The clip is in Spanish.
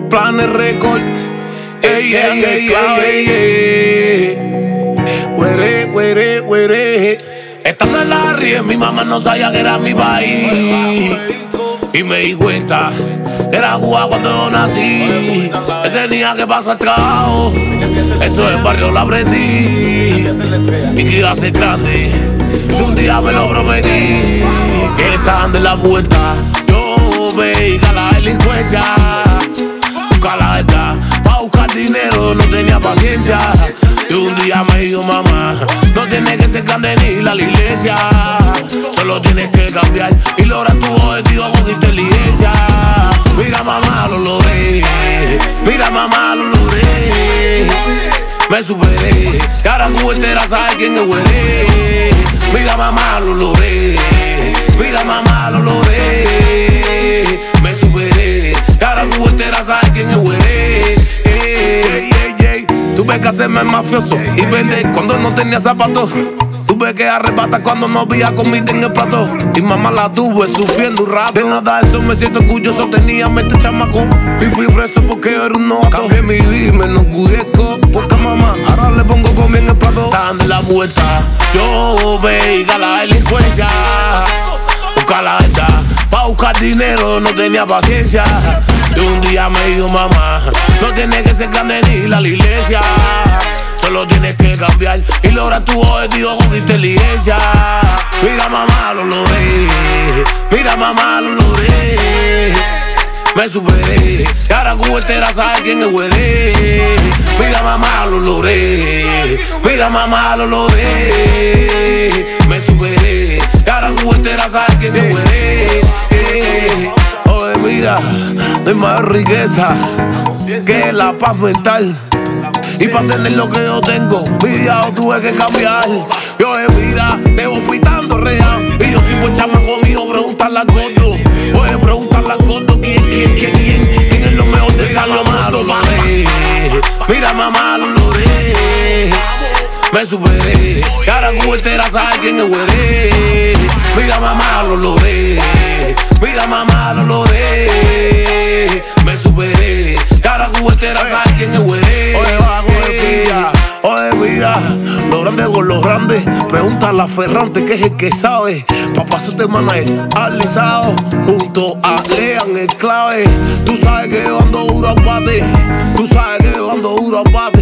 Planet Record. Ey, ey, ey, ey, ey. Güere. Estando en la ríe, mi mamá no sabía que era mi país. Y me di cuenta que era Cuba cuando yo nací. Que tenía que pasar trabajo. Eso del barrio lo aprendí. Y que iba a ser grande. Si un día me lo prometí. Que estando en la puerta, yo veía la delincuencia. Buscar la verdad, pa' buscar dinero no tenía paciencia. Y un día me dijo mamá, no tienes que ser grande ni ir a la iglesia. Solo tienes que cambiar y lograr tu objetivo con inteligencia. Mira mamá, lo logré. Mira mamá, lo logré. Me superé y ahora Cuba entera sabe quién es güere. Mira mamá, lo logré. Mira mamá, lo logré. Me superé y ahora Cuba entera sabe quién es güere. Tuve que hacerme mafioso y vender cuando no tenía zapatos. Tuve que arrebatar cuando no había comida en el plato. Y mamá la tuve sufriendo un rato. De nada eso me siento orgulloso, tenía mente chamaco. Y fui preso porque yo era un novato. Cambié mi vida y me enorgullezco porque mamá ahora le pongo comida en el plato. Dando la vuelta, yo veía la delincuencia. Buscar la verdad, pa' buscar dinero no tenía paciencia. Y un día me dijo mamá, no tienes que ser grande ni ir a la iglesia. Solo tienes que cambiar y lograr tu objetivo con inteligencia. Mira mamá, lo logré. Mira mamá, lo logré. Me superé y ahora Cuba entera sabe quién es güere. Mira mamá, lo logré. Mira mamá, lo logré. Me superé y ahora Cuba entera sabe quién es güere. Oye mira, no hay más riqueza que la paz mental. Y para tener lo que yo tengo, mi día yo tuve que cambiar. Yo mira, te voy pitando real. Y yo soy buen chamaco mío, preguntarle al gordo. Oye, preguntarle al gordo quién es lo mejor de Carlos Mato. Mira mamá, lo logré. Me superé y ahora Cuba entera sabe quién es güere. Mira mamá, lo logré. Mira mamá, lo logré. Me superé y ahora Cuba entera sabe quién es güere. Oye, mira, lo grande con los grandes. Pregúntale a Ferrante que es el que sabe. Papá su semana es alisado. Junto a Lean el clave. Tú sabes que yo ando duro al bate. Tú sabes que yo ando duro al bate.